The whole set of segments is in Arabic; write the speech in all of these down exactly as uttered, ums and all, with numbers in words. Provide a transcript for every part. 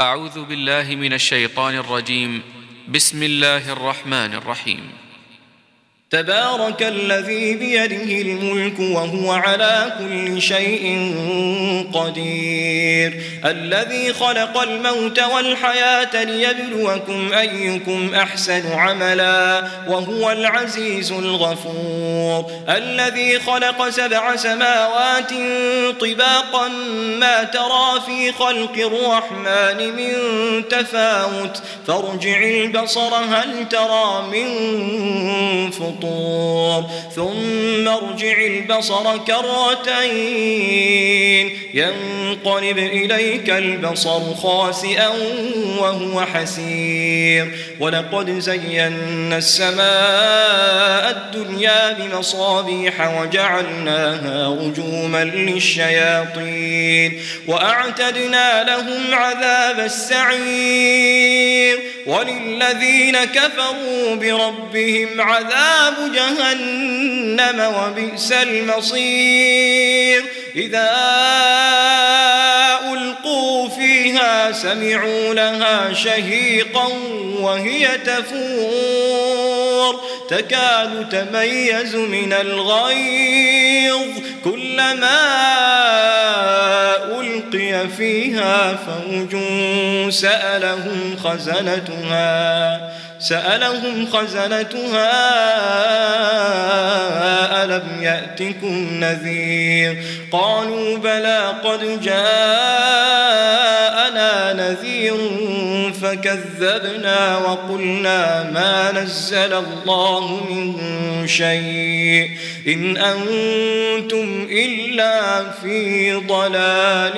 أعوذ بالله من الشيطان الرجيم. بسم الله الرحمن الرحيم. تبارك الذي بيده الملك وهو على كل شيء قدير، الذي خلق الموت والحياة ليبلوكم أيكم أحسن عملا وهو العزيز الغفور، الذي خلق سبع سماوات طباقا ما ترى في خلق الرحمن من تفاوت فارجع البصر هل ترى من فطور ثم ارجع البصر كرتين ينقلب إليك البصر خاسئا وهو حسير، ولقد زينا السماء الدنيا بمصابيح وجعلناها رجوما للشياطين وأعتدنا لهم عذاب السعير، وللذين كفروا بربهم عذاب جهنم وبئس المصير. إذا ألقوا فيها سمعوا لها شهيقا وهي تفور تكاد تميز من الغيظ كلما ألقي فيها فوج سألهم خزنتها سألهم خزنتها ألم يأتكم نذير؟ قالوا بلى قد جاءنا نذير فكذبنا وقلنا ما نزل الله من شيء إن أنتم إلا في ضلال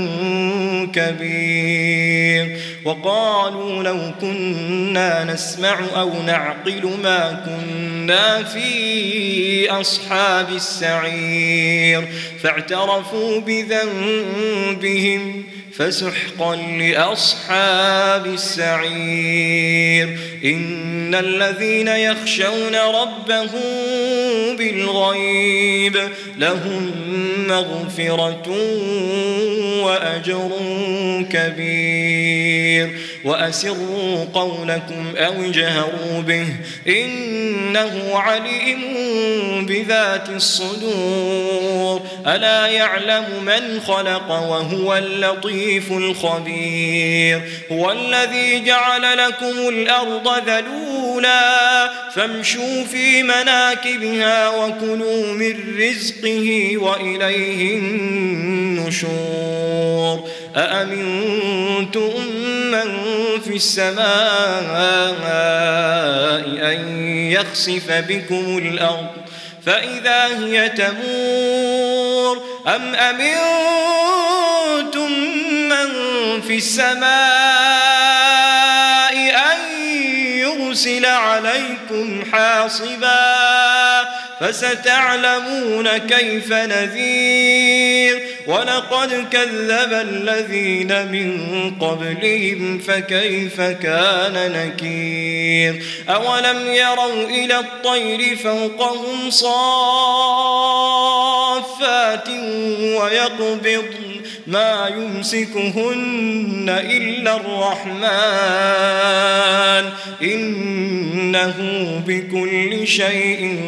كبير. وقالوا لو كنا نسمع أو نعقل ما كنا في أصحاب السعير فاعترفوا بذنبهم فسحقا لأصحاب السعير. إن الذين يخشون ربهم بالغيب لهم مغفرة وأجر كبير. وأسروا قولكم أو اجهروا به إنه عليم بذات الصدور. ألا يعلم من خلق وهو اللطيف الخبير. هو الذي جعل لكم الأرض ذلولا فامشوا في مناكبها وكلوا من رزقه وإليه النشور. أأمنتم من في السماء أن يخسف بكم الأرض فإذا هي تمور أم أمنتم من في السماء أن يرسل عليكم حاصبا فستعلمون كيف نذير. ولقد كذب الذين من قبلهم فكيف كان نكير. أولم يروا إلى الطير فوقهم صافات ويقبضن ما يمسكهن إلا الرحمن إنه بكل شيء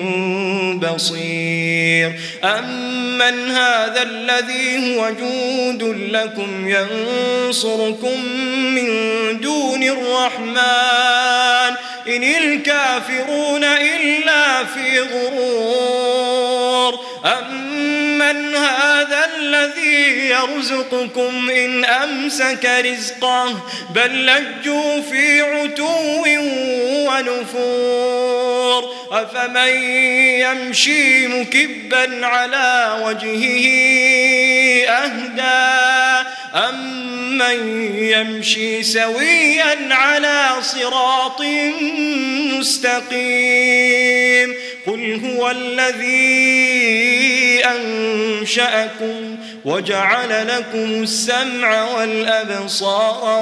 بصير. أمن هذا الذي هو جند لكم ينصركم من دون الرحمن إن الكافرون إلا في غرور. أمن هذا الذي يرزقكم إن أمسك رزقه بل لجوا في عتو ونفور. أفمن يمشي مكبا على وجهه أهدى أمن يمشي سويا على صراط مستقيم. قل هو الذي أنشأكم وجعل لكم السمع والأبصار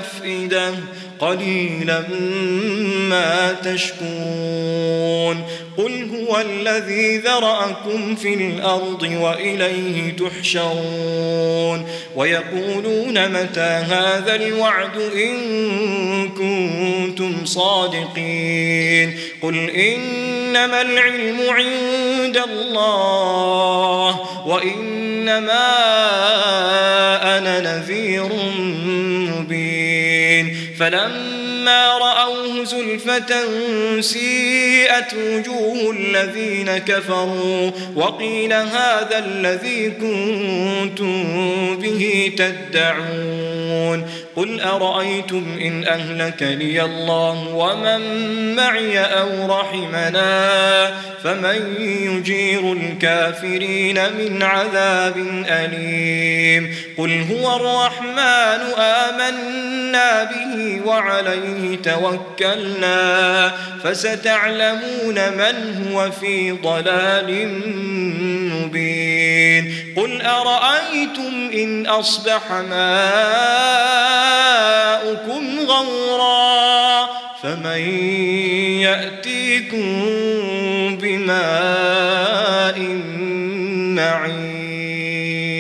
والأفئدة قليلا ما تشكرون. قل هو الذي ذرأكم في الأرض وإليه تحشرون ويقولون متى هذا الوعد إن كنتم صادقين قل إنما العلم عند الله وإنما أنا نذير مبين فلما رأوه زلفة سيئت وجوه الذين كفروا وقيل هذا الذي كنتم به تدعون قل أرأيتم إن أهلكني الله ومن معي أو رحمنا فمن يجير الكافرين من عذاب أليم قل هو الرحمن آمنا به وعليه توكلنا فستعلمون من هو في ضلال مبين قل أرأيتم إن أصبح ماؤكم غورا فمن يأتيكم بماء معين